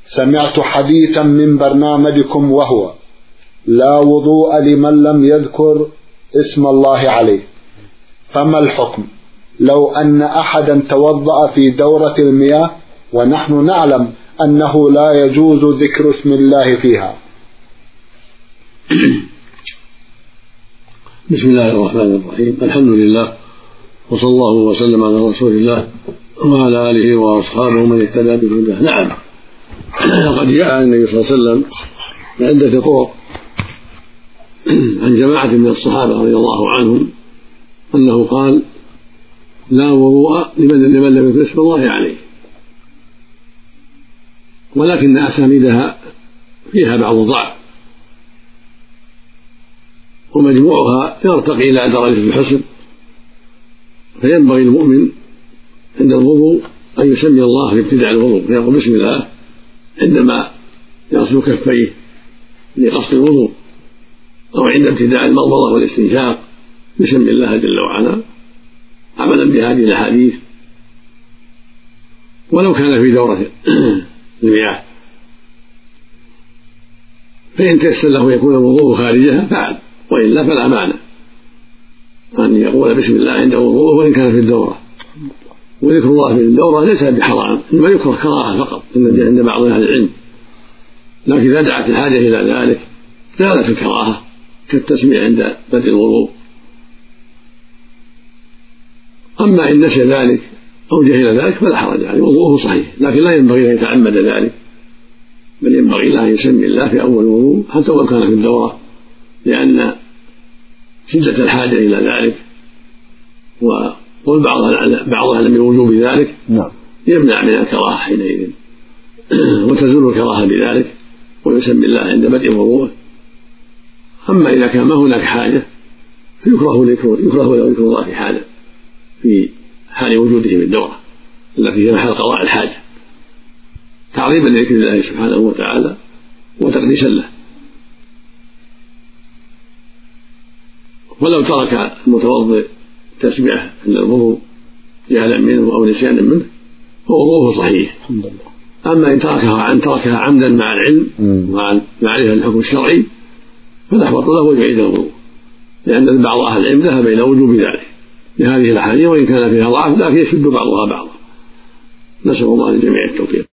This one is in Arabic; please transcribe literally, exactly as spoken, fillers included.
سمعت حديثا من برنامجكم وهو: لا وضوء لمن لم يذكر اسم الله عليه، فما الحكم لو أن أحدا توضأ في دورة المياه ونحن نعلم أنه لا يجوز ذكر اسم الله فيها؟ بسم الله الرحمن الرحيم. الحمد لله، وصلى الله وسلم على رسول الله وعلى آله وأصحابه من اهتدى بهداه. نعم، لقد جاء عن النبي صلى الله عليه وسلم عدة طرق عن جماعة من الصحابة رضي الله عنهم أنه قال: لا وضوء لمن لم يذكر اسم الله عليه، ولكن أسانيدها فيها بعض ضعف، ومجموعها يرتقي إلى درجة الحسن، فينبغي المؤمن عند الوضوء أن يسمي الله في ابتداء الوضوء، فيقول بسم الله عندما يغسل كفيه لقصد الوضوء، أو عند ابتداء المضمضة والاستنشاق يسمي الله جل وعلا عملا بهذه الأحاديث، ولو كان في دورة المياه. فإن تيسر له يكون الوضوء خارجها فعل، وإلا فلا معنى أن يقول بسم الله عند وضوءه وإن كان في الدورة. وذكر الله في الدورة ليس بحرام، إنما يكره كراهة فقط عند بعض أهل العلم، لكن إذا دعت الحاجة إلى ذلك زالت الكراهة كالتسميع عند بدء الوضوء. أما إن نسي ذلك أو جهل ذلك فلا حرج عليه، وضوءه صحيح، لكن لا ينبغي أن يتعمد ذلك، بل ينبغي له أن يسمي الله في أول الوضوء حتى ولو كان في الدورة، لأن شدة الحاجة إلى ذلك وقول بعضها لم يوجوب ذلك يمنع من الكراهة حينئذ، وتزول الكراهة بذلك، ويسمي الله عند بدء وضوءه. أما إذا كان ما هناك حاجة فيكره يكره له ذكر الله في حاله في حال وجوده في الدورة التي هي محل قضاء الحاجة، تعظيما لذكر الله سبحانه وتعالى وتقديسا له. ولو ترك المتوضئ تسميعه عند الوضوء جهلا منه أو نسيانا منه فوضوءه صحيح. أما إن تركها عن تركها عمدا مع العلم مع معرفة الحكم الشرعي فنحبط له ويعيد الوضوء، لأن بعض أهل العلم ذهب إلى وجوب ذلك لهذه الأحاديث، وإن كان فيها ضعف لكن يشد بعضها بعضا. نسأل الله للجميع التوفيق.